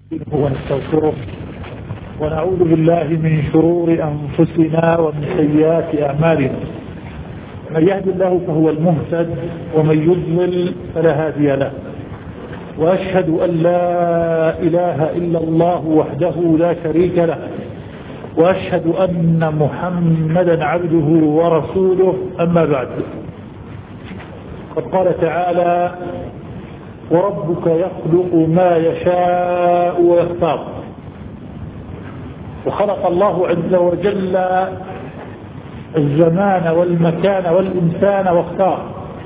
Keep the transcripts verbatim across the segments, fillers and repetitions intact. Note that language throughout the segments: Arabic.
ونستغفره ونعوذ بالله من شرور أنفسنا ومن سيئات أعمالنا. من يهد الله فهو المهتد ومن يضلل فلا هادي له، وأشهد أن لا إله إلا الله وحده لا شريك له، وأشهد أن محمدا عبده ورسوله. أما بعد، قد قال تعالى: وربك يخلق ما يشاء ويختار. وخلق الله عز وجل الزمان والمكان والإنسان واختار،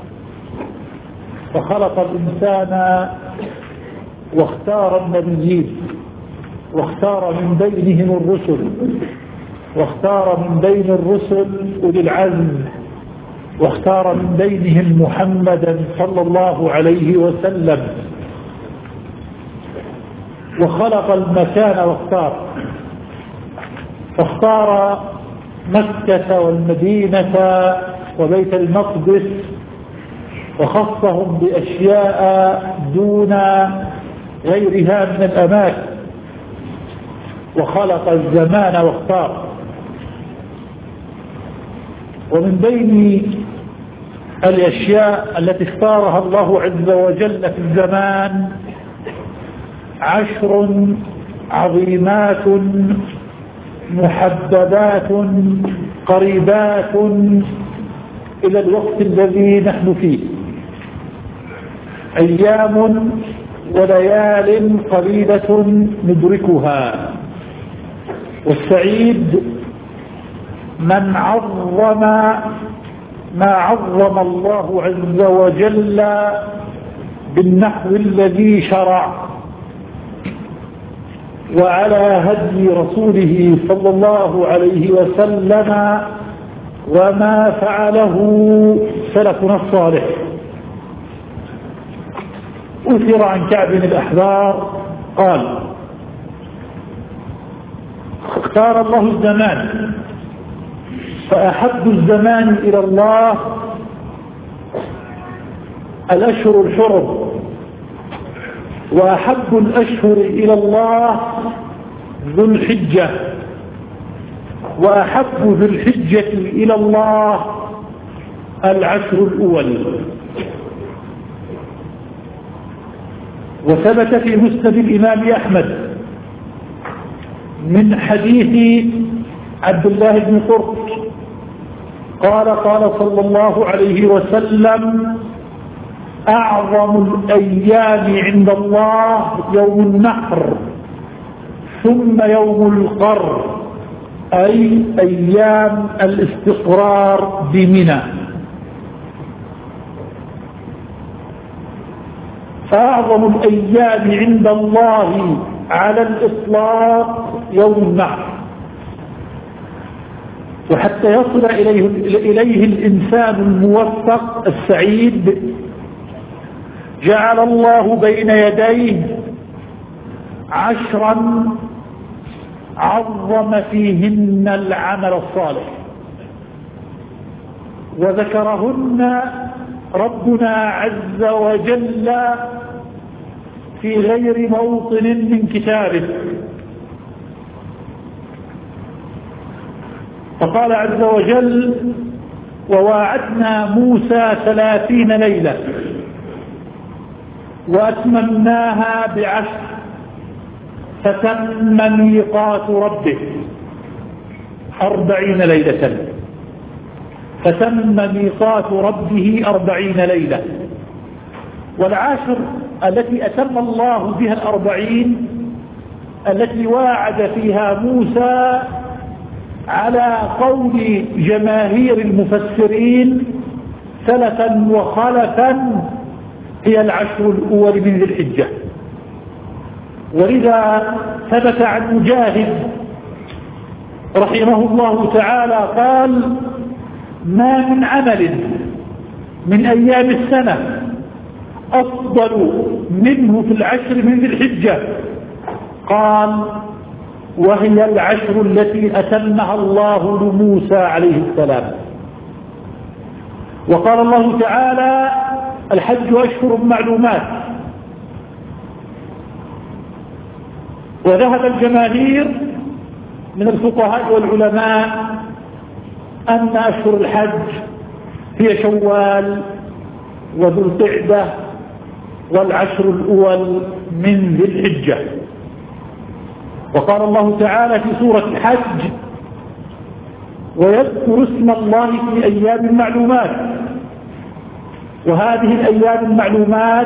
فخلق الإنسان واختار النبيين، واختار من بينهم الرسل، واختار من بين الرسل أولي العزم، واختار من بينهم محمدا صلى الله عليه وسلم، وخلق المكان واختار، فاختار مكة والمدينة وبيت المقدس، وخصهم بأشياء دون غيرها من الأماكن، وخلق الزمان واختار. ومن بين الأشياء التي اختارها الله عز وجل في الزمان عشر عظيمات محببات قريبات إلى الوقت الذي نحن فيه، أيام وليال قليلة ندركها. والسعيد من عظم ما عظم الله عز وجل بالنحو الذي شرع، وعلى هدي رسوله صلى الله عليه وسلم، وما فعله سلفنا الصالح. أثر عن كعب بن الأحبار قال: اختار الله الزمان، فأحب الزمان إلى الله الأشهر الحرم، وأحب الأشهر إلى الله ذو الحجة، وأحب ذو الحجة إلى الله العشر الأول. وثبت في مسند الإمام أحمد من حديث عبد الله بن قرط قال: قال صلى الله عليه وسلم: أعظم الأيام عند الله يوم النحر، ثم يوم القر، أي أيام الاستقرار بمنى. فأعظم الأيام عند الله على الإطلاق يوم النحر. وحتى يصل إليه, إليه الإنسان الموفق السعيد جعل الله بين يديه عشرا عظم فيهن العمل الصالح، وذكرهن ربنا عز وجل في غير موطن من كتابه. فقال عز وجل: وواعدنا موسى ثلاثين ليلة وأتممناها بعشر فتم ميقات ربه أربعين ليلة فتم ميقات ربه أربعين ليلة. والعاشر التي أتم الله بها الأربعين التي واعد فيها موسى على قول جماهير المفسرين سلفا وخلفا هي العشر الأول من ذي الحجة. ولذا ثبت عن مجاهد رحمه الله تعالى قال: ما من عمل من أيام السنة أفضل منه في العشر من ذي الحجة. قال: وهي العشر التي أتمها الله لموسى عليه السلام. وقال الله تعالى: الحج أشهر معلومات، وذهب الجماهير من الفقهاء والعلماء أن أشهر الحج هي شوال وذو القعدة والعشر الأول من ذي الحجة. وقال الله تعالى في سورة الحج: ويذكر اسم الله في أيام معلومات. وهذه الأيام المعلومات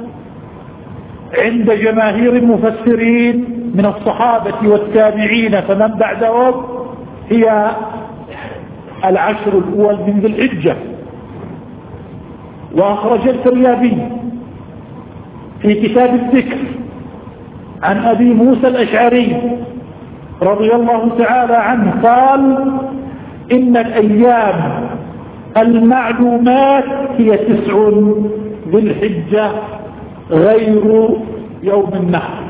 عند جماهير المفسرين من الصحابة والتابعين فمن بعدهم هي العشر الأول من ذي الحجة. وأخرج الفريابي في كتاب الذكر عن أبي موسى الأشعري رضي الله تعالى عنه قال: إن الأيام المعلومات هي تسع ذي الحجة غير يوم النحر.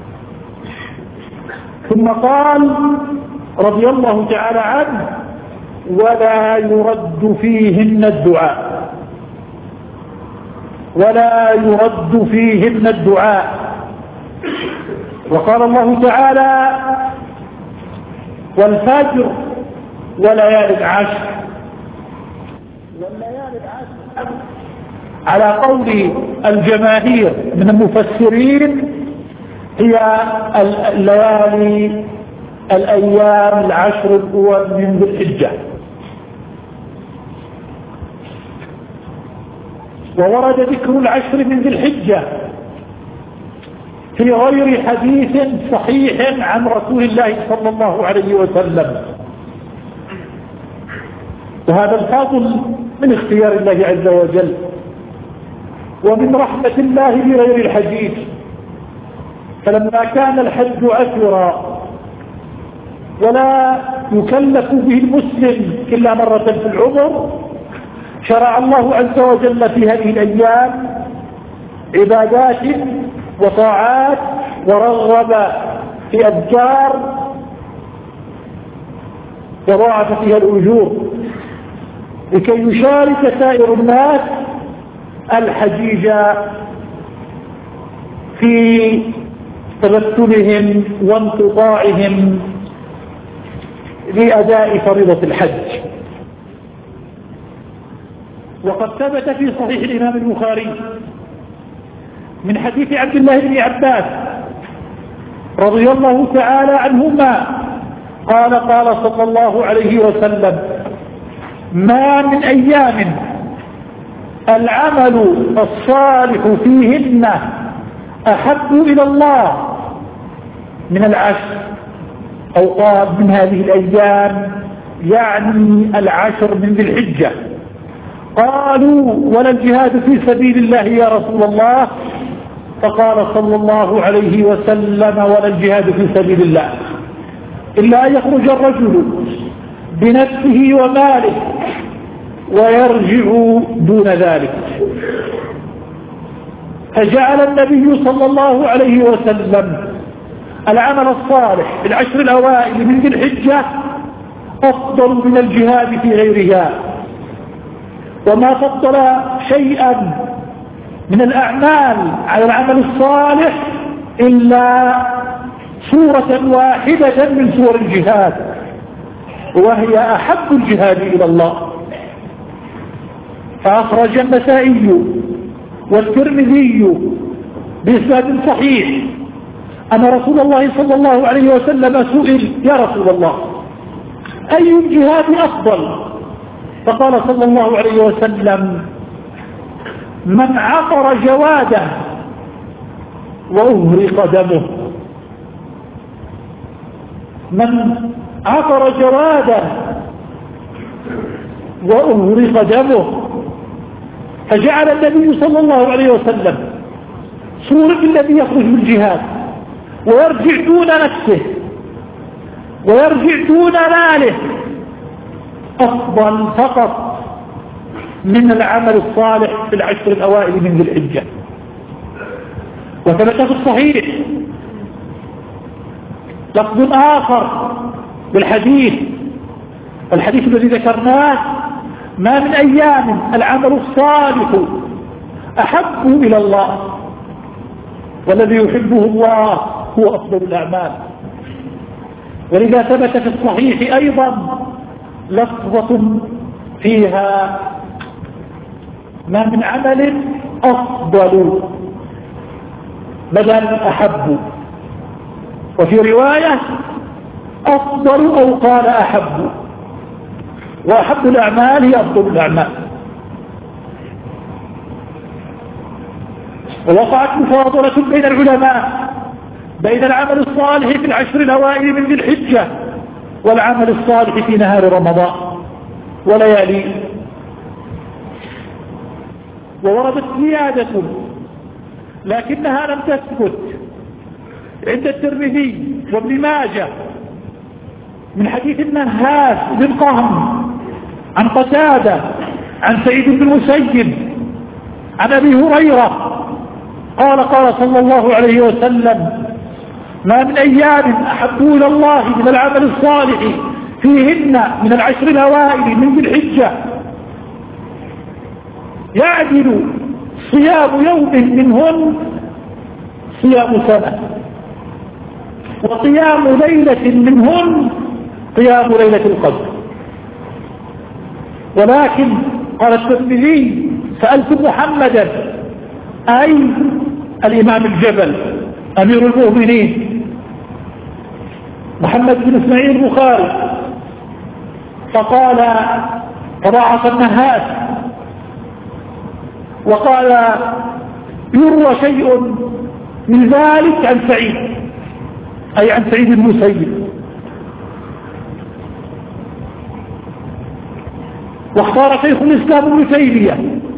ثم قال رضي الله تعالى عنه: ولا يرد فيهن الدعاء ولا يرد فيهن الدعاء. وقال الله تعالى: والفجر وليالي العشر. والليالي العشر على قول الجماهير من المفسرين هي الليالي الأيام العشر الأول من ذي الحجة. وورد ذكر العشر من ذي الحجة في غير حديث صحيح عن رسول الله صلى الله عليه وسلم. وهذا الفاضل من اختيار الله عز وجل ومن رحمة الله بغير الحديث. فلما كان الحج أشهرا ولا يكلف به المسلم إلا مرة في العمر، شرع الله عز وجل في هذه الأيام عبادات وطاعات ورغب في أذكار وضاعف فيها الأجور لكي يشارك سائر الناس الحجيج في تبتلهم وانقطاعهم لأداء فريضة الحج. وقد ثبت في صحيح الإمام البخاري من حديث عبد الله بن عباس رضي الله تعالى عنهما قال: قال صلى الله عليه وسلم: ما من أيام العمل الصالح فيهن أحب إلى الله من العشر، أو قال من هذه الأيام يعني العشر من ذي الحجة. قالوا: ولا الجهاد في سبيل الله يا رسول الله؟ فقال صلى الله عليه وسلم: ولا الجهاد في سبيل الله إلا أن يخرج الرجل بنفسه وماله ويرجع دون ذلك. فجعل النبي صلى الله عليه وسلم العمل الصالح في العشر الأوائل من ذي الحجة أفضل من الجهاد في غيرها. وما فضل شيئا من الأعمال على العمل الصالح إلا صورة واحدة من صور الجهاد، وهي أحب الجهاد إلى الله. فأخرج النسائي والترمذي بإسناد صحيح أن رسول الله صلى الله عليه وسلم سئل: يا رسول الله، أي الجهاد أفضل؟ فقال صلى الله عليه وسلم: من عقر جواده وأهرق دمه. من عقر جواده وأهرق دمه. فجعل النبي صلى الله عليه وسلم صورة الذي يخرج من الجهاد ويرجع دون نفسه ويرجع دون ماله أفضل فقط من العمل الصالح في العشر الأوائل من ذي الحجة. وثبت في الصحيح لفظ آخر بالحديث، الحديث الذي ذكرناه: ما من أيام العمل الصالح أحب إلى الله، والذي يحبه الله هو أفضل الأعمال. ولذا ثبت في الصحيح أيضا لفظة فيها ما من عمل أفضل بدل أحب، وفي رواية أفضل أو قال أحب، وأحب الأعمال هي أفضل الأعمال. ووقعت مفاضلة بين العلماء بين العمل الصالح في العشر الأوائل من ذي الحجة والعمل الصالح في نهار رمضان ولياليه. ووردت زيادة لكنها لم تثبت عند الترمذي وابن ماجه من حديث النهاس بن قهم عن قتادة عن سعيد بن المسيب عن أبي هريرة قال قال صلى الله عليه وسلم: ما من أيام أحب إلى الله من العمل الصالح فيهن من العشر الأوائل من ذي الحجة يعدل صيام يوم منهن صيام سنة، وصيام ليلة منهن قيام ليلة القدر. ولكن قال الترمذي: سألت محمدا أي الإمام الجبل أمير المؤمنين محمد بن اسماعيل البخاري، فقال: تضاعف النهاس، وقال: يروى شيء من ذلك عن سعيد، أي عن سعيد المسيب. واختار شيخ الإسلام ابن تيمية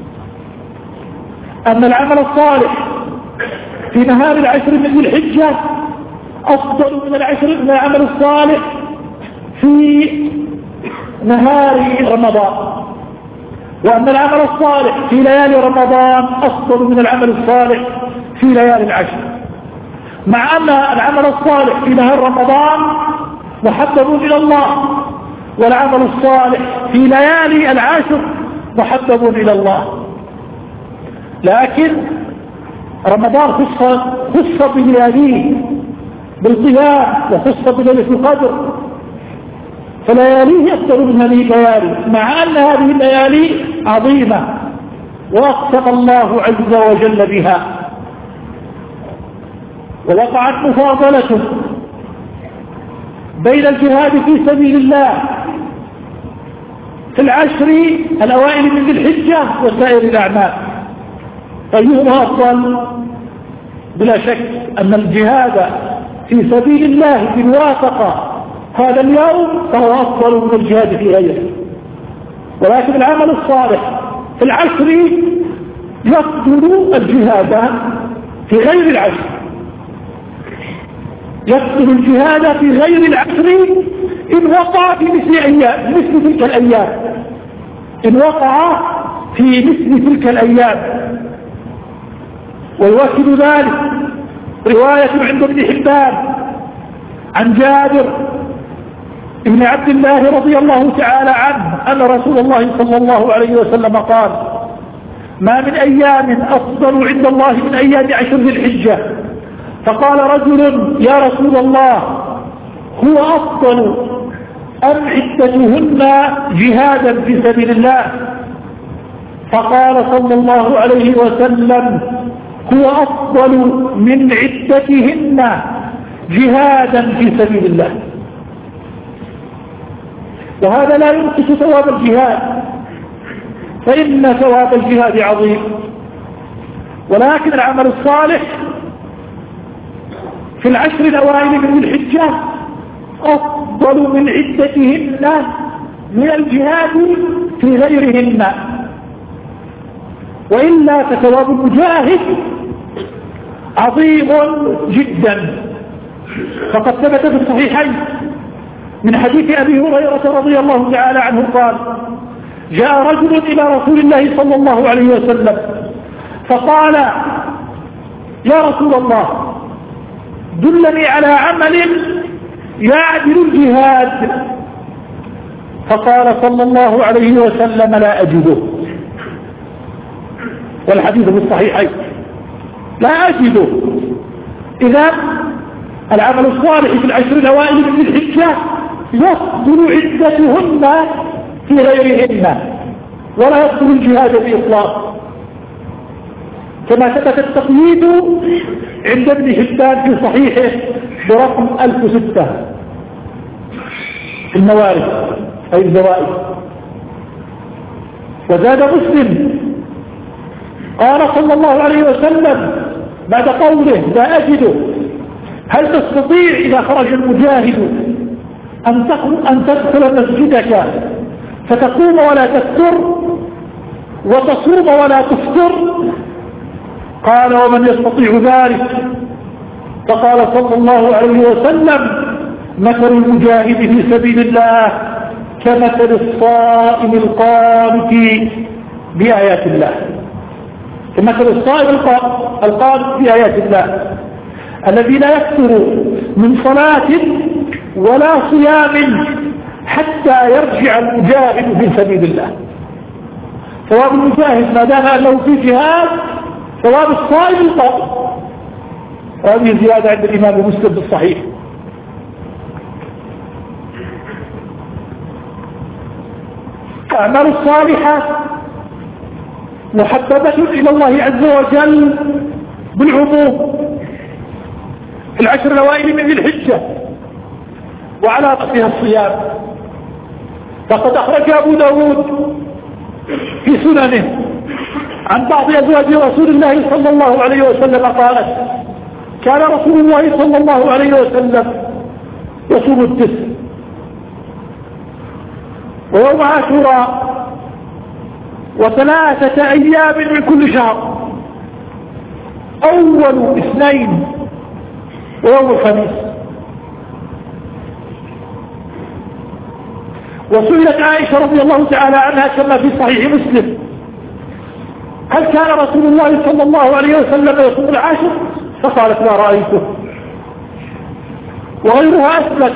أن العمل الصالح في نهار العشر من ذي الحجة أفضل من العشر من العمل الصالح في نهار رمضان، وأن العمل الصالح في ليالي رمضان أفضل من العمل الصالح في ليالي العشر، مع أن العمل الصالح في نهار رمضان محبب إلى الله، والعمل الصالح في ليالي العشر محبب إلى الله. لكن رمضان خص خص بلياليه بالقيام، وخص بليلة القدر، فلياليه أفضل من هذه الليالي، مع أن هذه الليالي عظيمة وأقسم الله عز وجل بها. ووقعت مفاضلة بين الجهاد في سبيل الله في العشر الأوائل من ذي الحجة وسائر الأعمال، أيهما أفضل؟ بلا شك أن الجهاد في سبيل الله إن وافق هذا اليوم فهو أفضل من الجهاد في غيره. ولكن العمل الصالح في العشر يفضل الجهاد في غير العشر، يفضل الجهاد في غير العشر إن وقع في مثل أيام مثل تلك الأيام إن وقع في مثل تلك الأيام. ويؤكد ذلك رواية عند ابن حبان عن جابر ابن عبد الله رضي الله تعالى عنه أن رسول الله صلى الله عليه وسلم قال: ما من أيام أفضل عند الله من أيام عشر ذي الحجة. فقال رجل: يا رسول الله، هو أفضل أم عدتهن جهادا في سبيل الله؟ فقال صلى الله عليه وسلم: هو أفضل من عدتهن جهادا في سبيل الله. وهذا لا ينقص ثواب الجهاد، فإن ثواب الجهاد عظيم، ولكن العمل الصالح في العشر الأوائل من الحجة أفضل من عدتهن من الجهاد في غيرهن. وإلا فثواب المجاهد عظيم جدا، فقد ثبت في الصحيحين من حديث أبي هريرة رضي الله تعالى عنه قال: جاء رجل إلى رسول الله صلى الله عليه وسلم فقال: يا رسول الله، دلني على عمل يعدل الجهاد. فقال صلى الله عليه وسلم: لا أجده. والحديث في الصحيحين: لا أجده. إذا العمل الصالح في العشر الأوائل من الحجة يفضل عدتهن في غيرهن ولا يفضل الجهاد بإطلاق، كما ثبت التقييد عند ابن حبان في صحيحه برقم ألف وستة في الموارد أي الزوائد. وزاد مسلم قال صلى الله عليه وسلم بعد قوله لا أجده هل تستطيع إذا خرج المجاهد أن تدخل مسجدك فتقوم ولا تفتر وتصوم ولا تفطر؟ قال ومن يستطيع ذلك؟ فقال صلى الله عليه وسلم مثل المجاهد في سبيل الله كمثل الصائم القانت بآيات الله، كمثل الصائم القانت بآيات الله الذي لا يكثر من صلاة ولا صيام حتى يرجع المجاهد في سبيل الله. ثواب المجاهد ما دام أنه في جهاد ثواب الصائم القائم. وهذه زيادة عند الإمام مسلم بالصحيح. الأعمال الصالحة محببة إلى الله عز وجل بالعموم في العشر الأوائل من ذي الحجة وعلى رأسها الصيام. فقد أخرج أبو داود في سننه عن بعض أزواج رسول الله صلى الله عليه وسلم قالت كان رسول الله صلى الله عليه وسلم يصوم التسع ويوم عاشوراء وثلاثة أيام من كل شهر، أول اثنين ويوم الخميس. وسئلت عائشة رضي الله تعالى عنها كما في صحيح مسلم هل كان رسول الله صلى الله عليه وسلم يصوم العاشر؟ فقالت لا رأيته. وغيرها أثبت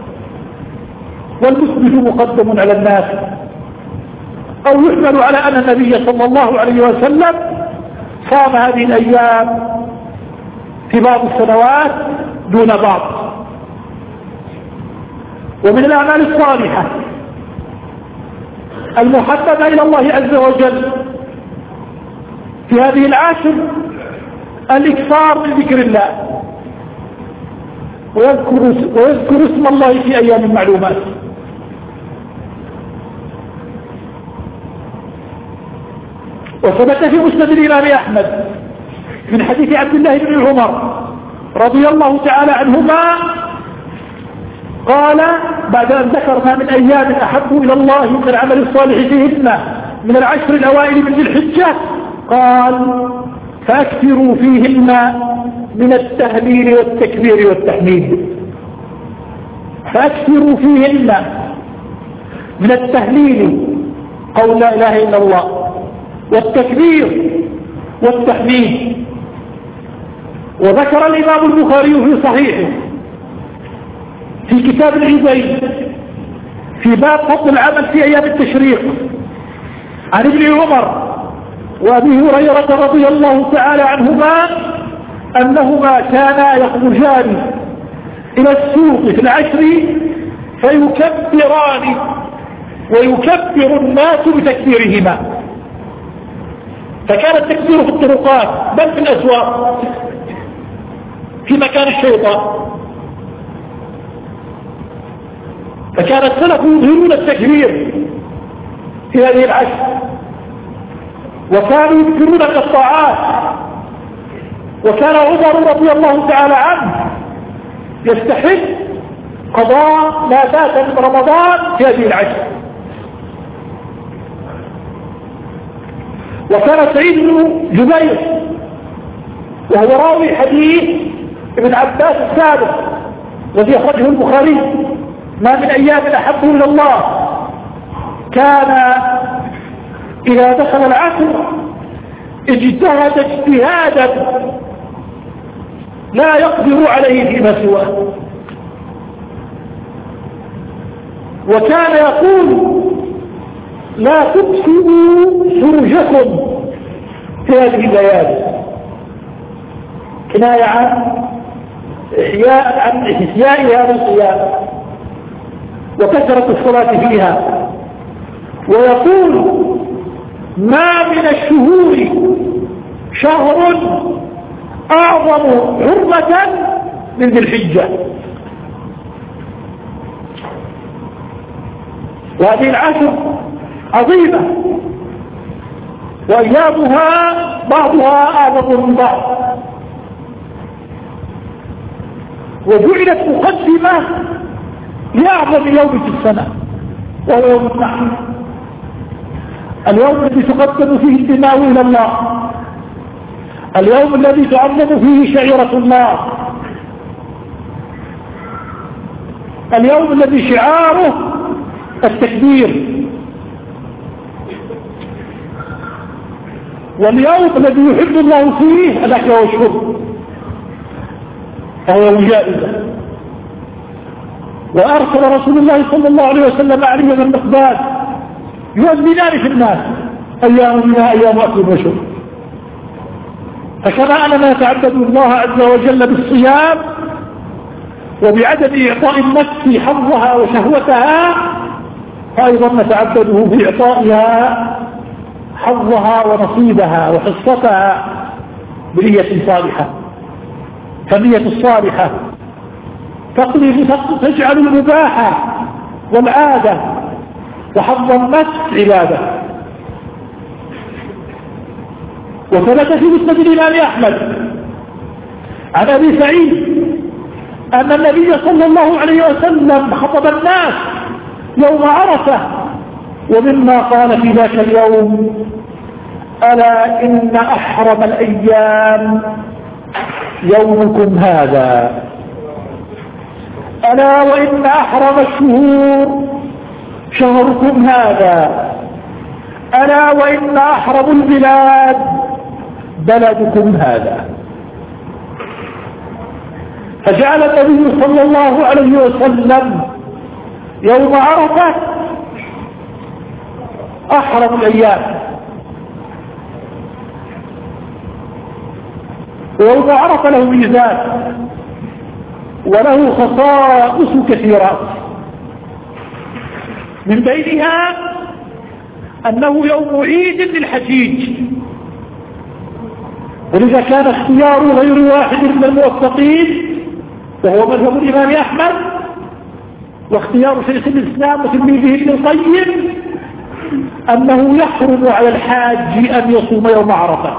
والمثبت مقدم على الناس، أو يحمل على أن النبي صلى الله عليه وسلم صام هذه الأيام في بعض السنوات دون بعض. ومن الأعمال الصالحة المحببة إلى الله عز وجل في هذه العاشر الإكثار من ذكر الله ويذكر, ويذكر اسم الله في أيام المعلومات. وثبت في مسند الإمام أحمد من حديث عبد الله بن عمر رضي الله تعالى عنهما قال بعد أن ذكر ما من أيام أحب إلى الله من العمل الصالح فيهن من العشر الأوائل من ذي الحجة قال فأكثروا فيهن من التهليل والتكبير والتحميد. فأكثروا فيهن من التهليل قول لا إله إلا الله والتكبير والتحميد. وذكر الإمام البخاري في صحيحه في كتاب العيدين في باب فضل العمل في أيام التشريق عن ابن عمر وأبي هريرة رضي الله تعالى عنهما أنهما كانا يخرجان إلى السوق في العشر فيكبران ويكبر الناس بتكبيرهما. فكان التكبير في الطرقات بل في الأسواق في مكان الشيطان. فكان السلف يظهرون التكبير في هذه العشر وكانوا يذكرون الطاعات. وكان عمر رضي الله تعالى عنه يستحب قضاء ما فات من رمضان في هذه العشر. وكان سعيد بن جبير وهو راوي حديث ابن عباس السابق الذي أخرجه البخاري ما من أيام أحب إلى الله كان إذا دخل العصر اجتهد اجتهادا لا يقدر عليه فيما سواه. وكان يقول لا تبصروا سرجكم في هذه الليالي كناية عن إحياء عن إحياء هذا الصيام وكثرة الصلاة فيها. ويقول ما من الشهور شهر أعظم حرمة من ذي الحجة. وهذه العشر عظيمة وأيامها بعضها أعظم من بعض، وجعلت مقدمة لأعظم يوم في السنة وهو يوم النحر، اليوم الذي تقدم فيه الدماء إلى الله، اليوم الذي تعظم فيه شعيرة الله، اليوم الذي شعاره التكبير، واليوم الذي يحب الله فيه الأكل والشرب، فهو يوم جائزة. وأرسل رسول الله صلى الله عليه وسلم علي بن المقداد يؤذنان في الناس أيامنا أيام أكل وشرب. فكما أننا نتعبد الله عز وجل بالصيام وبعدم إعطاء النفس حظها وشهوتها، فأيضا نتعبده بإعطائها حظها ونصيبها وحصتها بنية صالحة. فالنية الصالحة تقضي تجعل المباحة والعادة وحظ النفس عبادة. وثبت في مسند الإمام أحمد عن أبي سعيد أن النبي صلى الله عليه وسلم خطب الناس يوم عرفة، ومما قال في ذاك اليوم: ألا إن أحرم الأيام يومكم هذا، ألا وإن أحرم الشهور شهركم هذا، ألا وإن أحرم البلاد بلدكم هذا. فجعل النبي صلى الله عليه وسلم يوم عرفة أحرم الأيام، ويوم عرفة له ميزان وله خصائص كثيرات، من بينها أنه يوم عيد للحجيج، ولذا كان اختيار غير واحد من الموفقين وهو مذهب الإمام أحمد واختيار شيخ الإسلام وتلميذه ابن القيم أنه يحرم على الحاج أن يصوم يوم عرفة.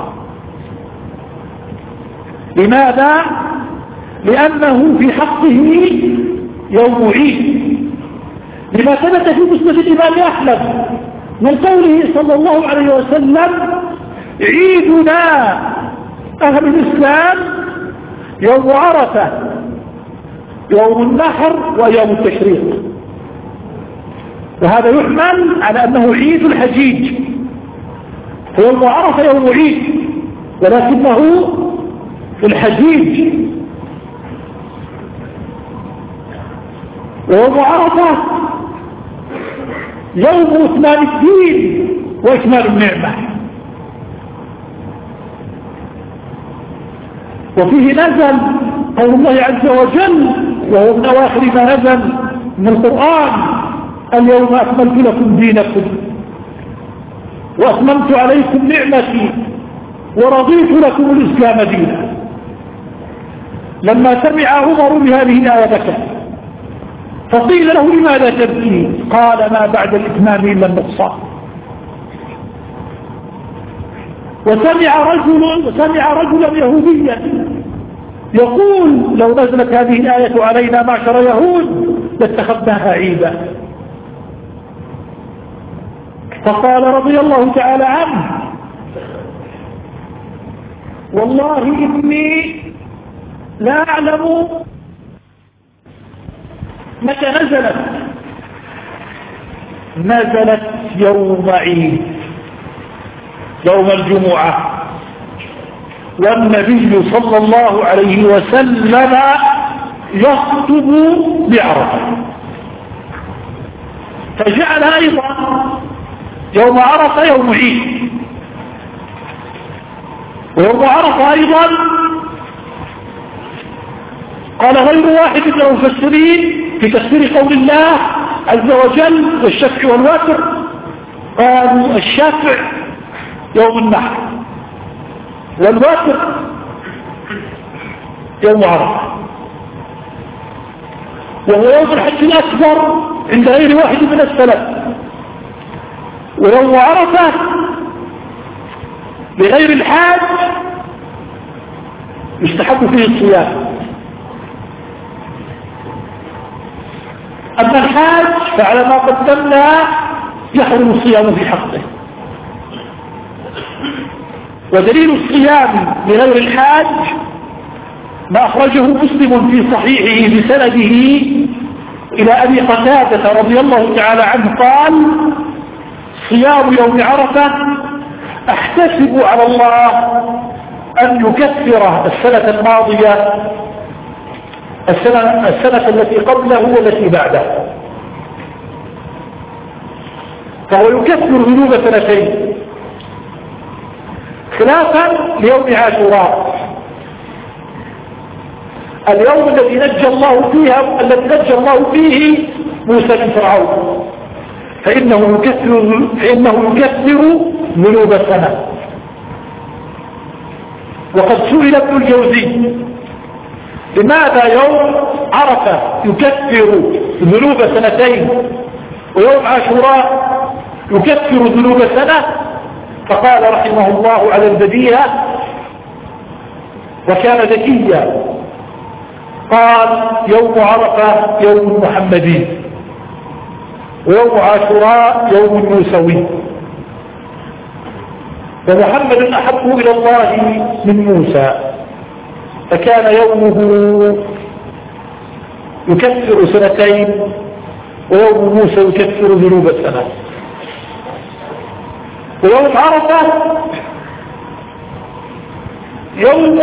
لماذا؟ لأنه في حقه يوم عيد، لما ثبت في مسند الإمام أحمد من قوله صلى الله عليه وسلم: عيدنا أهل الإسلام يوم عرفة، يوم النحر ويوم التشريق. وهذا يحمل على أنه عيد الحجيج، فيوم عرفة يوم عيد ولكنه الحجيج. ويوم عرفة يوم إتمام الدين وإكمال النعمة، وفيه نزل قول الله عز وجل وهو من أواخر ما نزل من القرآن: اليوم أكملت لكم دينكم وأتممت عليكم نعمتي ورضيت لكم الإسلام دينا. لما سمع عمر بهذه الآية بكى، فقيل له: لماذا تبكي؟ قال: ما بعد الإتمام إلا النقصان. وسمع رجل وسمع رجلا يهوديا يقول: لو نزلت هذه الآية علينا معشر يهود لاتخذناها عيدا. فقال رضي الله تعالى عنه: والله إني لا أعلم متى نزلت. نزلت يوم عيد، يوم الجمعة، والنبي صلى الله عليه وسلم يخطب بعرفة، فجعل أيضا يوم عرفة يوم عيد، ويوم عرفة أيضا قال غير واحد من المفسرين في تفسير قول الله عز وجل والشفع والوتر قالوا الشفع يوم النحر والوتر يوم عرفة، وهو يوم الحج الأكبر عند غير واحد من السلف، ويوم عرفة لغير الحاج يستحب فيه الصيام. أما الحاج فعلى ما قدمنا يحرم الصيام في حقه. ودليل الصيام لغير الحاج ما أخرجه مسلم في صحيحه بسنده إلى أبي قتادة رضي الله تعالى عنه قال صيام يوم عرفة أحتسب على الله أن يكفر السنة الماضية السنة, السنة التي قبله والتي بعده، فهو يكفر ذنوب سنتين، خلافا ليوم عاشوراء اليوم الذي نجى الله فيها الذي نجى الله فيه موسى من فرعون، فإنه يكفر فإنه يكفر ذنوب السنة. وقد سئل ابن الجوزي لماذا يوم عرفة يكفر ذنوب سنتين ويوم عاشوراء يكفر ذنوب سنة؟ فقال رحمه الله على البديهة وكان ذكيا، قال يوم عرفة يوم محمدي ويوم عاشوراء يوم موسوي، ومحمد أحب إلى الله من موسى، فكان يومه يكفر سنتين ويوم موسى يكفر ذنوب السنة. ويوم عرفة يوم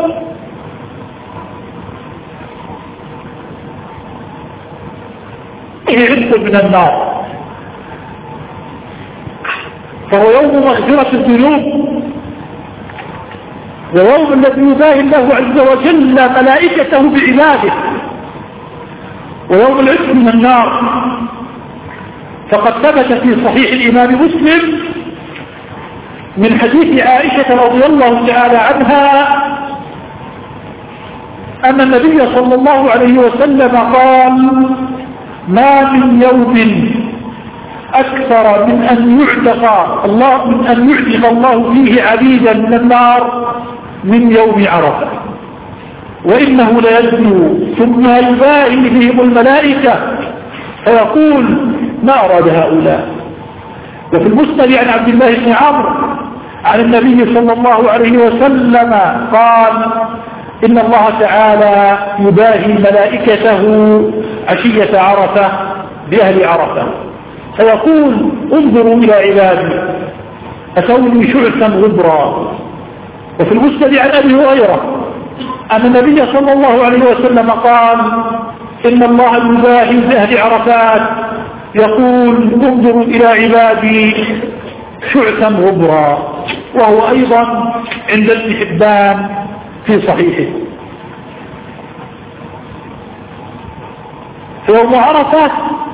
يعتق من النار، فهو يوم مغفرة الذنوب، ويوم الذي يباهي الله عز وجل ملائكته بعباده، ويوم العتق من النار. فقد ثبت في صحيح الإمام مسلم من حديث عائشة رضي الله تعالى عنها أن النبي صلى الله عليه وسلم قال ما من يوم أكثر من أن يعتق الله من أن يعتق الله فيه عبيدا من النار من يوم عرفة، وإنه ليدنو ثم يباهي بهم الملائكة فيقول ما أراد هؤلاء. وفي المسند عن عبد الله بن عمرو عن النبي صلى الله عليه وسلم قال إن الله تعالى يباهي ملائكته عشية عرفة بأهل عرفة فيقول انظروا إلى عبادي أتوني شعثا غبرا. وفي المسند عن أبي هريرة أن النبي صلى الله عليه وسلم قال إن الله يباهي بأهل عرفات يقول انظروا إلى عبادي شعثا غبرا، وهو أيضا عند ابن حبان في صحيحه. يوم عرفة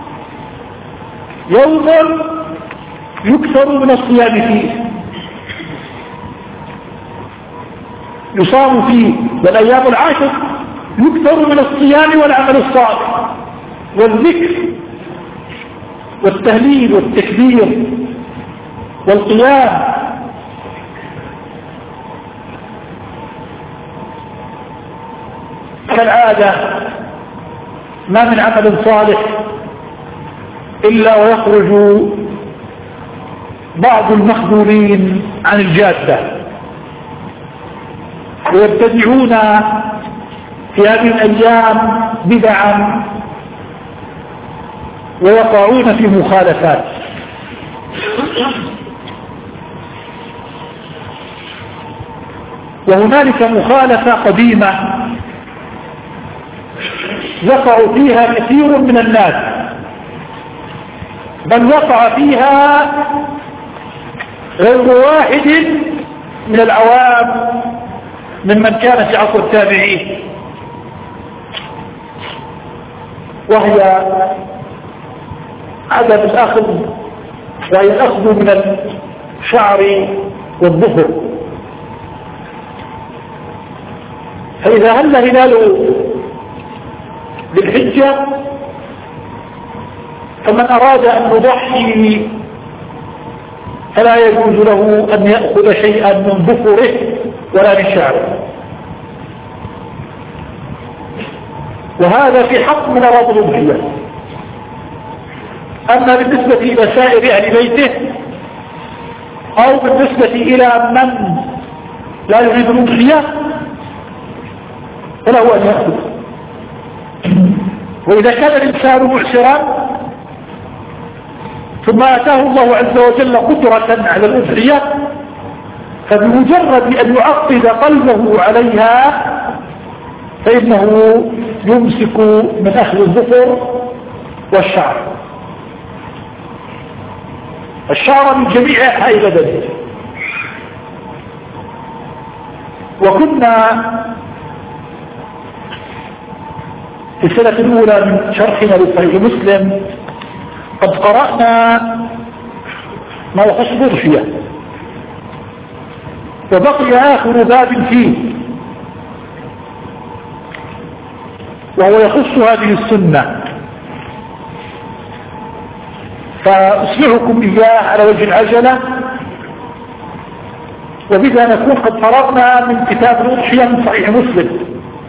يوم يكثر من الصيام فيه، يصام فيه، والأيام العشر يكثر من الصيام والعمل الصالح والذكر والتهليل والتكبير والقيام. كالعادة ما من عمل صالح إلا ويخرج بعض المخذولين عن الجادة ويبتدعون في هذه الأيام بدعا ويقعون في مخالفات. وهنالك مخالفة قديمة وقعوا فيها كثير من الناس، بل وقع فيها غير واحد من العوام ممن كان في عصر التابعين، وهي عدم الأخذ، وهي الأخذ من الشعر والظفر. فإذا هل هلال بالحجة فمن أراد أن يضحي فلا يجوز له أن يأخذ شيئا من ظفره ولا من شعره، وهذا في حق من أراد الأضحية. أما بالنسبة إلى سائر أهل بيته أو بالنسبة إلى من لا يريد الأضحية فله أن يأخذ. وإذا كان الإنسان معسرا ثم آتاه الله عز وجل قدرة على الأضحية فبمجرد أن يعقد قلبه عليها فإنه يمسك من أخذ الظفر والشعر، الشعر من جميع أنحاء بدنه. وكنا في السنة الأولى من شرحنا لصحيح مسلم قد قرأنا ما يخص الأضحية، وبقي آخر باب فيه وهو يخص هذه السنة، فأسمعكم إياه على وجه العجلة، وبذا نكون قد فرغنا من كتاب الأضحية من صحيح مسلم.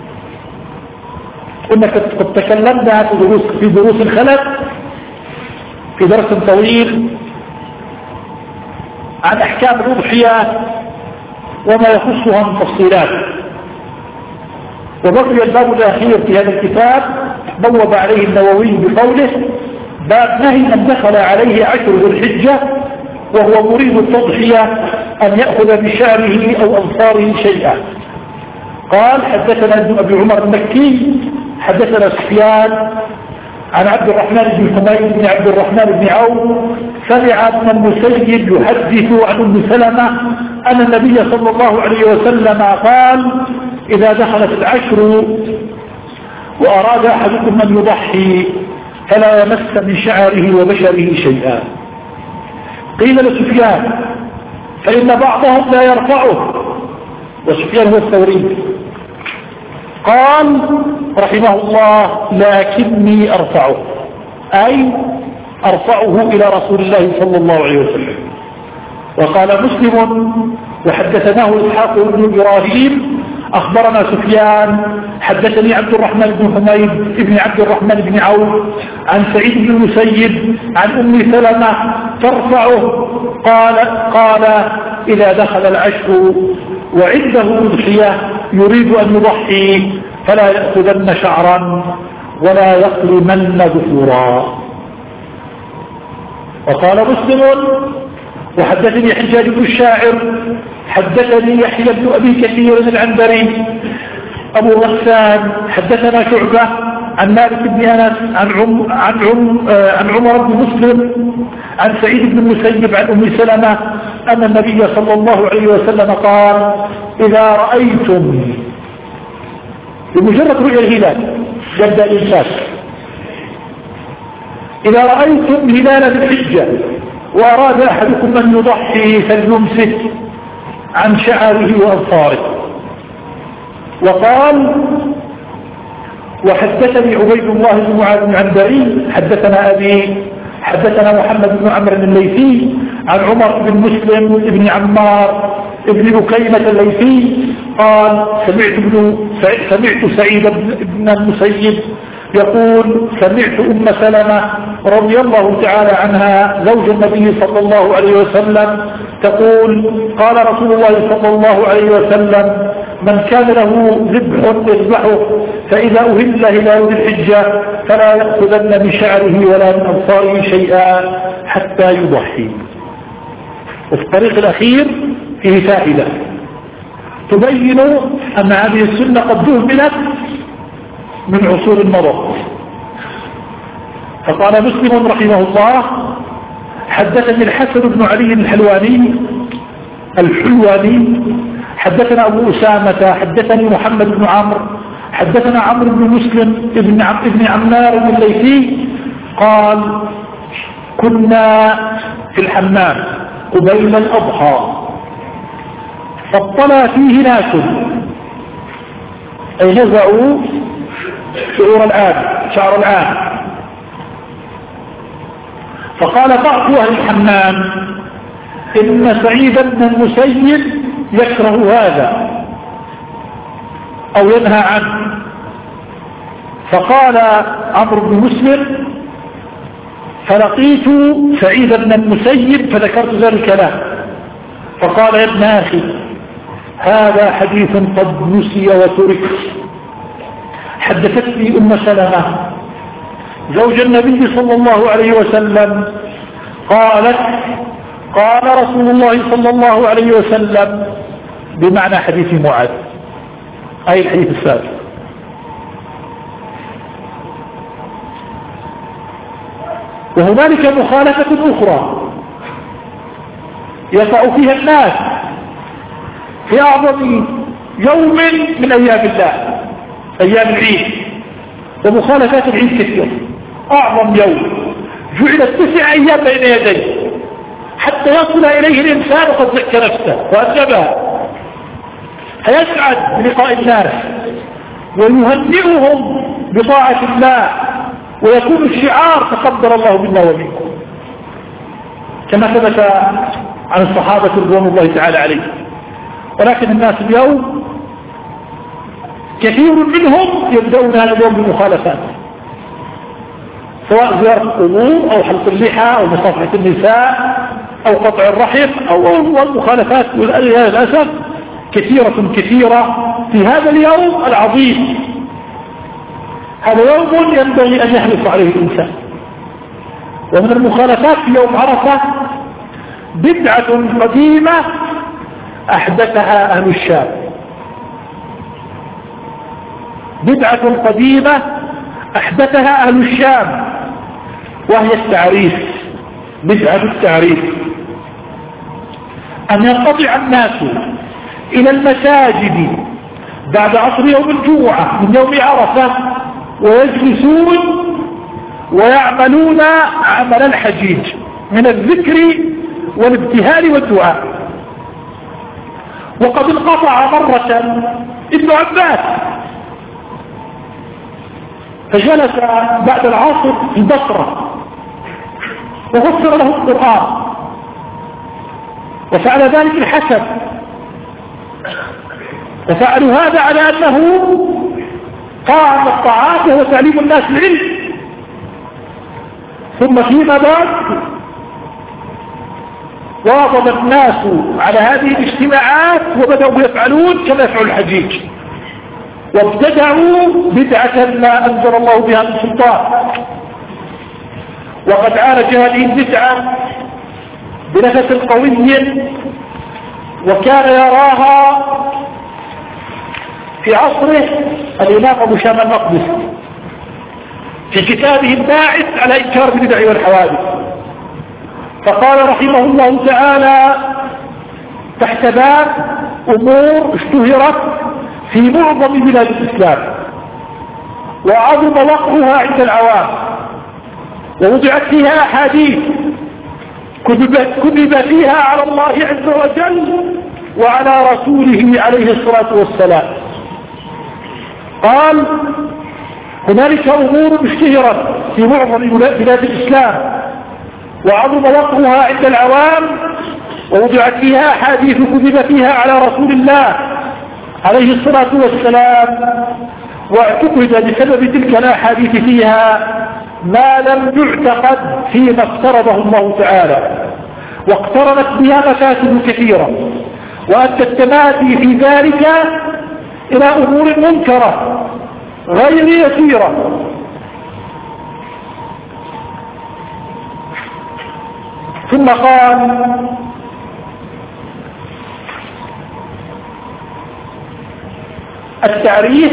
كنا قد تكلمنا في دروس في دروس الخلف في درس طويل عن أحكام الأضحية وما يخصها من تفصيلات، وبقي الباب الأخير في هذا الكتاب بوب عليه النووي بقوله: باب نهي من دخل عليه عشر ذي الحجة وهو مريد التضحية أن يأخذ بشعره أو أظفاره شيئا. قال: حدثنا ابن أبي عمر المكي حدثنا سفيان عن عبد الرحمن بن حميد بن عبد الرحمن بن عوف سمع ابن المسيب يحدث عن أم سلمة أن النبي صلى الله عليه وسلم قال: إذا دخلت العشر وأراد أحدكم أن يضحي فلا يمس من شعره وبشره شيئا. قيل لسفيان: فإن بعضهم لا يرفعه، وسفيان هو الثوري. قال رحمه الله: لكني أرفعه، أي أرفعه إلى رسول الله صلى الله عليه وسلم. وقال مسلم: وحدثناه إسحاق بن إبراهيم أخبرنا سفيان حدثني عبد الرحمن بن حميد بن عبد الرحمن بن عوف عن سعيد بن المسيب عن أم سلمة ترفعه قال قال إذا دخل العشر وعنده أضحية يريد أن يضحي فلا يأخذن شعرا ولا يقلمن ظفورا. وقال مسلم: وحدثني حجاج بن الشاعر حدثني يحيى بن أبي كثير العنبري أبو غسان حدثنا شعبة عن مالك بن أنس عن عم عن عم عن عمر بن مسلم عن سعيد بن المسيب عن أم سلمة أن النبي صلى الله عليه وسلم قال: إذا رأيتم، بمجرد رؤية الهلال يبدأ الإنسان، إذا رأيتم هلال الحجة وأراد أحدكم أن يضحي فليمسك عن شعره وأظفاره. وقال: وحدثني عبيد الله بن معاذ العنبري حدثنا أبي حدثنا محمد بن عمرو الليثي عن عمر بن مسلم بن عمار بن بكيمة الليثي قال: سمعت ابن سمعت سعيد بن المسيب يقول: سمعت أم سلمة رضي الله تعالى عنها زوج النبي صلى الله عليه وسلم تقول: قال رسول الله صلى الله عليه وسلم: من كان له ذبح يذبحه فإذا أهل هلال الحجة فلا يأخذن من شعره ولا من أبصاره شيئا حتى يضحي. وفي الطريق الأخير فيه فائدة تبين أن هذه السنة قد دهملت من عصور المضى. فقال مسلم رحمه الله: حدثني الحسن بن علي الحلواني الحلواني حدثنا أبو أسامة حدثني محمد بن عمرو حدثنا عمرو بن مسلم ابن ابن عمار الليثي قال كنا في الحمام قبيل الأضحى فاطلع فيه ناس أي نزعوا شعور الآن شعر الآن فقال بعض أهل الحمام إن سعيد بن المسيب يكره هذا أو ينهى عنه. فقال عمرو بن مسلم فلقيت سعيد بن المسيب فذكرت ذلك له فقال يا ابن أخي هذا حديث قد نسي وترك. حدثتني أم سلمة زوج النبي صلى الله عليه وسلم قالت قال رسول الله صلى الله عليه وسلم بمعنى حديث معاذ أي الحديث السابق. وهنالك مخالفة أخرى يقع فيها الناس في أعظم يوم من أيام الله أيام العيد. ومخالفات العيد كثيرة. أعظم يوم جعلت تسع أيام بين يديه حتى يصل إليه الإنسان وقد ذكر نفسه وأنبه فيسعد بلقاء الناس ويهنئهم بطاعة الله ويكون الشعار تقبل الله منا ومنكم كما ثبت عن الصحابة رضوان الله تعالى عليهم. ولكن الناس اليوم كثير منهم يبدأون هذا اليوم بالمخالفات سواء زيارة القبور أو حلق اللحى أو مصافحة النساء أو قطع الرحم أو المخالفات. للأسف كثيرة كثيرة في هذا اليوم العظيم. هذا يوم ينبغي أن يحرص عليه الإنسان. ومن المخالفات في يوم عرفة بدعة قديمة أحدثها أهل الشام. بدعة قديمة أحدثها أهل الشام وهي التعريف. بدعة التعريف أن ينقطع الناس إلى المساجد بعد عصر يوم الجمعة من يوم عرفة ويجلسون ويعملون عمل الحجيج من الذكر والابتهال والدعاء. وقد انقطع مرة ابن عباس فجلس بعد العصر في البصرة وفسر له القرآن وفعل ذلك الحسن وفعلوا هذا على أنه طاعة الطاعات وهو تعليم الناس العلم. ثم فيما بعد واظب الناس على هذه الاجتماعات وبدأوا يفعلون كما يفعل الحجيج وابتدعوا بدعة لا أنزل الله بها من سلطان. وقد عالج هذه البدعة بنفس قوي وكان يراها في عصره الإمام أبو شامة المقدسي في كتابه الباعث على إنكار البدع والحوادث. فقال رحمه الله تعالى تحت باب أمور اشتهرت في معظم بلاد الإسلام وعظم وقعها عند العوام ووضعت فيها أحاديث كذب فيها على الله عز وجل وعلى رسوله عليه الصلاة والسلام. قال هنالك أمور اشتهرت في معظم بلاد الإسلام وعظم وقعها عند العوام ووضعت فيها أحاديث كذب فيها على رسول الله عليه الصلاة والسلام واعتقد بسبب تلك الأحاديث فيها ما لم يعتقد فيما افترضه الله تعالى واقترنت بها مفاسد كثيرة وأدى التمادي في ذلك إلى أمور منكرة غير يسيرة. ثم قال التعريف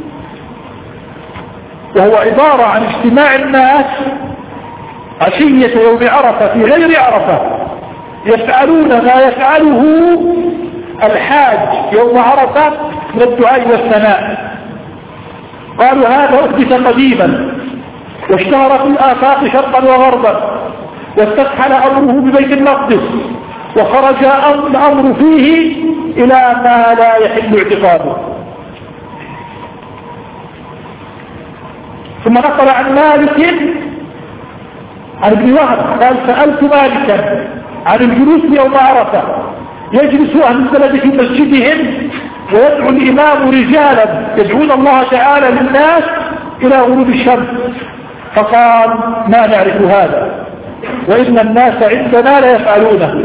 وهو عبارة عن اجتماع الناس عشية يوم عرفة في غير عرفة يفعلون ما يفعله الحاج يوم عرفة من الدعاء والثناء قالوا هذا أحدث قديما واشتهر في الآفاق شرقا وغربا واستكحل أمره ببيت المقدس وخرج الأمر فيه إلى ما لا يحل اعتقاده. ثم نقل عن مالك عن ابن وهب قال سألت مالكا عن الجلوس يوم عرفة يجلس أهل البلد في مسجدهم ويدعو الإمام رجالا يدعون الله تعالى للناس إلى غروب الشمس، فقال ما نعرف هذا وإن الناس عندنا لا يفعلونه.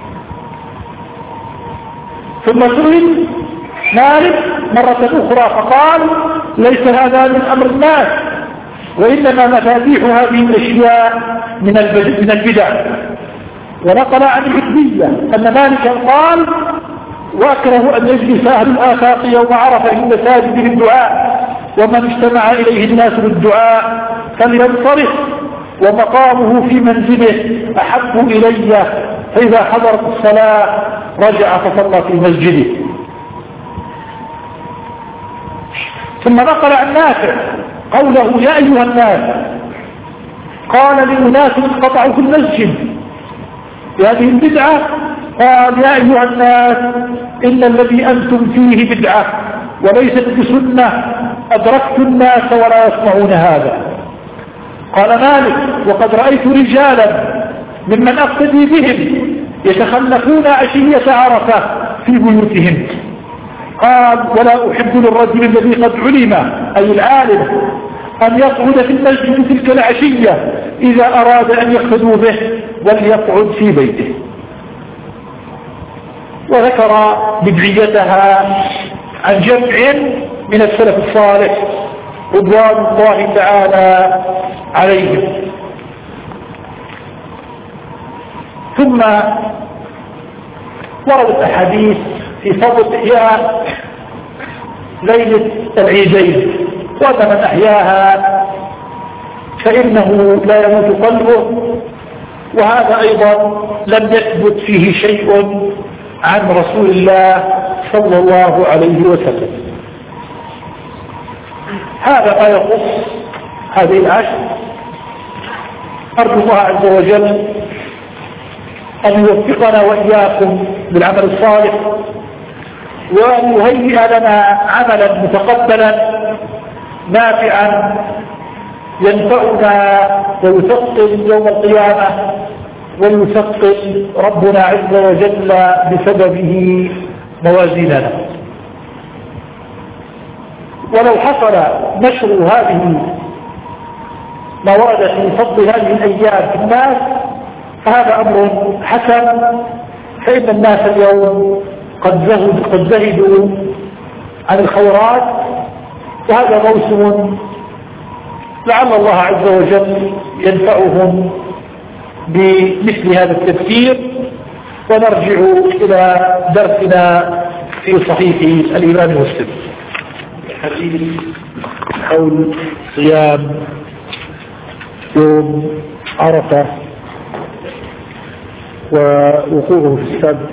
ثم سئل مالك مرة أخرى فقال ليس هذا من أمر الناس وإنما مفاتيح هذه الأشياء من البدع. ونقل عن الحدية أن مالكا قال وأكره أن يجلس أهل الآفاق يوم عرفة في المساجد للدعاء ومن اجتمع إليه الناس بالدعاء فلينصرف ومقامه في منزله أحب إلي، فإذا حضرت الصلاة رجع فصلى في مسجده. ثم نقل عن نافع قوله يا أيها الناس قال لأناس انقطعوا في المسجد هذه البدعة قال يا أيها الناس إن الذي أنتم فيه بدعة وليست بسنة أدركت الناس ولا يسمعون هذا. قال مالك وقد رأيت رجالا ممن أقتدي بهم يتخلفون عشية عرفة في بيوتهم. قال ولا أحب للرجل الذي قد علم أي العالم أن يقعد في المسجد تلك العشية إذا أراد أن يقتدوا به وليقعد في بيته. وذكر بدعيتها عن جمع من السلف الصالح رضوان الله تعالى عليهم. ثم وردت أحاديث في فضل إحياء ليلة العيدين، وأن من أحياها فإنه لا يموت قلبه، وهذا أيضا لم يثبت فيه شيء عن رسول الله صلى الله عليه وسلم. هذا ما يخص هذه العشر. أرجو الله عز وجل أن يوفقنا وإياكم بالعمل الصالح وأن يهيئ لنا عملا متقبلا نافعا ينفعنا ويثقل يوم القيامة ويثقل ربنا عز وجل بسببه موازيننا. ولو حصل نشر هذه ما ورد في فضل هذه الأيام في الناس فهذا أمر حسن، فإن الناس اليوم قد زهدوا قد زهدوا عن الخيرات، وهذا موسم لعل الله عز وجل ينفعهم بمثل هذا التفسير. ونرجع إلى درسنا في صحيح الإمام مسلم، حديث حول صيام يوم عرفة ووقوعه في السبت.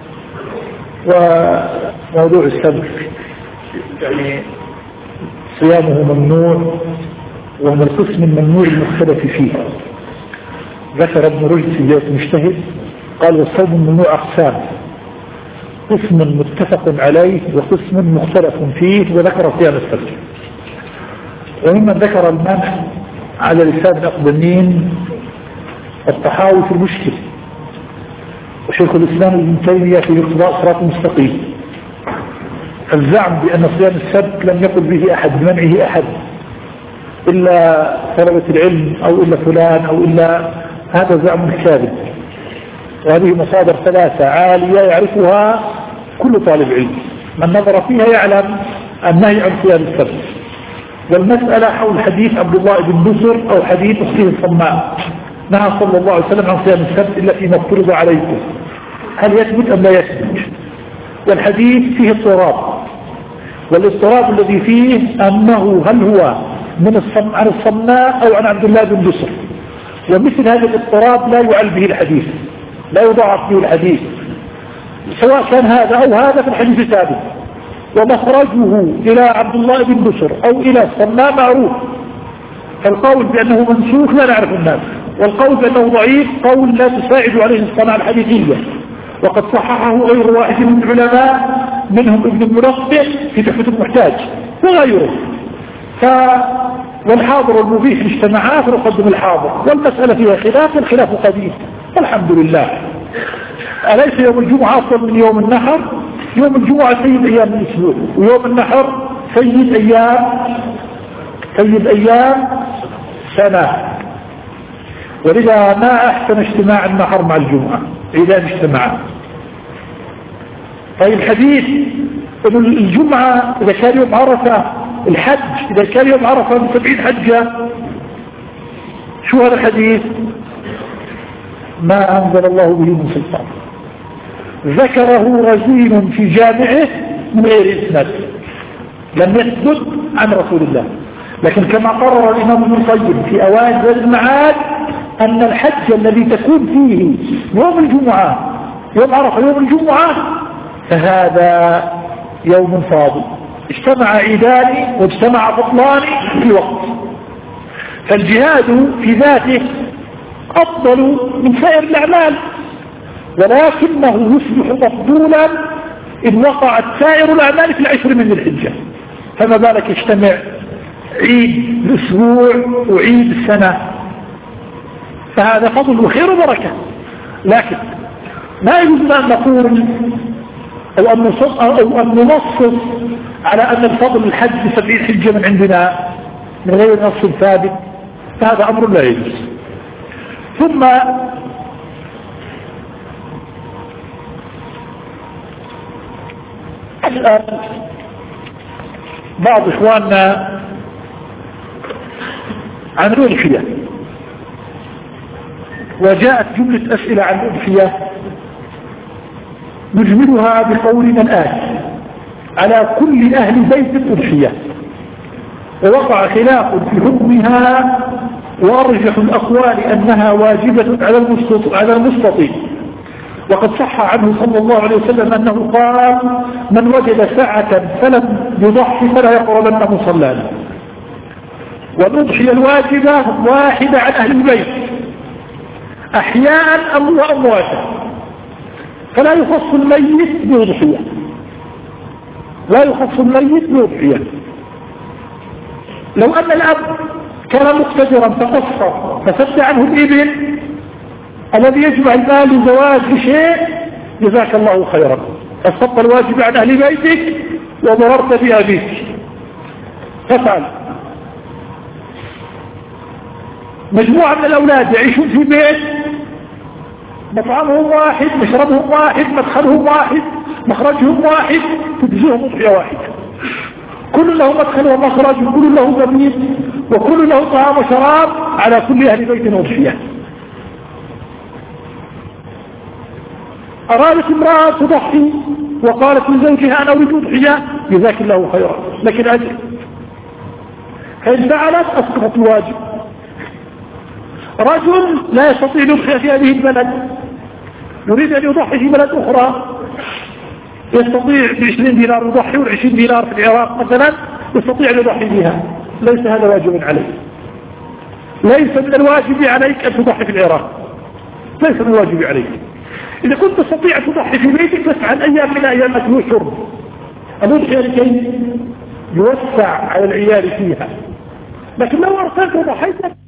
وموضوع السبت يعني صيامه ممنوع، وهو القسم الممنوع المختلف فيه. ذكر ابن رشد في بداية المجتهد قال والصوم الممنوع أقسام، قسم متفق عليه وقسم مختلف فيه، وذكر صيام السبت. وممن ذكر المنع على لسان الأقدمين الطحاوي في المشكل، وشيخ الإسلام ابن تيمية في اقتضاء صراط مستقيم. الزعم بأن صيام السبت لم يقل به أحد بمنعه أحد إلا طلبة العلم أو إلا فلان أو إلا، هذا زعم كاذب. وهذه مصادر ثلاثة عالية يعرفها كل طالب علم، من نظر فيها يعلم النهي عن صيام السبت. والمسألة حول حديث عبد الله بن بسر أو حديث أخته الصماء، نهى صلى الله عليه وسلم عن صيام السبت إلا فيما افترض عليكم، هل يثبت أم لا يثبت؟ والحديث فيه اضطراب، والاضطراب الذي فيه أنه هل هو من الصم... عن الصماء أو عن عبد الله بن بسر، ومثل هذا الاضطراب لا يعل به الحديث، لا يضاعف به الحديث، سواء كان هذا أو هذا في الحديث ثابت. ومخرجه إلى عبد الله بن بشر أو إلى الصماء معروف، فالقول بأنه منسوخ لا نعرف الناس، والقول بأنه ضعيف قول لا تساعد عليه الصناعة الحديثية، وقد صححه غير واحد من العلماء منهم ابن الملقح في تحفة المحتاج وغيره. ف والحاضر والمبيح اجتمعا فنقدم الحاضر، والمسألة فيها خلاف والخلاف قديم والحمد لله. أليس يوم الجمعة أفضل من يوم النحر؟ يوم الجمعة سيد أيام الأسبوع، ويوم النحر سيد أيام سيد أيام سنة، ولذا ما أحسن اجتماع النحر مع الجمعة إذا اجتمعا. طيب الحديث إن الجمعة إذا كان يوم عرفة، الحج إذا كان يوم عرفة من سبعين حجة، شو هذا الحديث؟ ما أنزل الله به من سلطان، ذكره رزين في جامعه من غير إسناد، لم يثبت عن رسول الله. لكن كما قرر الإمام ابن القيم في أوائل زاد المعاد أن الحج الذي تكون فيه يوم الجمعة يوم عرفة يوم الجمعة فهذا يوم فاضل، اجتمع عيدان واجتمع فضلان في وقت، فالجهاد في ذاته أفضل من سائر الأعمال، ولكنه يصبح مفضولا إن وقعت سائر الأعمال في العشر من الحجة، فما بالك يجتمع عيد الأسبوع وعيد السنة، فهذا فضل وخير وبركة. لكن ما يجوز أن نقول أو أن ننصص على أن الفضل الحج بسبعين حجة من عندنا من غير نص ثابت، فهذا أمر لا يجوز. ثم الآن بعض إخواننا عن الأضحية، وجاءت جملة أسئلة عن الأضحية نجملها بقولنا الآتي: على كل أهل بيت الأضحية، ووقع خلاف في حكمها، وأرجح الأقوال أنها واجبة على المستطيع، وقد صح عنه صلى الله عليه وسلم أنه قال: من وجد ساعة فلم يضحي فلا يقربن مصلانا. والأضحية الواجبة واحدة عن أهل البيت أحياء أو أمواتا، فلا يخص الميت بأضحية، لا يخص الميت بأضحية. لو أن الأب كان مقتدرا فقصر فسد عنه الإبن الذي يجمع المال لزواج بشيء، جزاك الله خيرا، الصدقة الواجب عن أهل بيتك وضررت بأبيك، فافعل. مجموعة من الأولاد يعيشون في بيت مطعمهم واحد، مشربهم واحد، مدخلهم واحد، مخرجهم واحد، تجزيهم أضحية واحدة، كل له مدخل ومخرج، وكل له زميل، وكل له طعام وشراب، على كل أهل بيت أضحية. أرادت امرأة تضحي وقالت لزوجها أنا أريد أضحية، جزاك الله خيرا لكن أجل، فإن فعلت أسقطت الواجب. رجل لا يستطيع الأضحية في هذه البلد، يريد أن يضحي في بلد أخرى، يستطيع بعشرين دينار يضحي، والعشرين دينار في العراق مثلا يستطيع أن يضحي بها، ليس هذا واجب عليه. ليس من الواجب عليك أن تضحي في العراق، ليس من الواجب عليك. إذا كنت تستطيع تضحي في بيتك فافعل أيام من أيام أكل وشرب، الأضحية لكي يوسع على العيال فيها. لكن لو أرسلت وضحيتك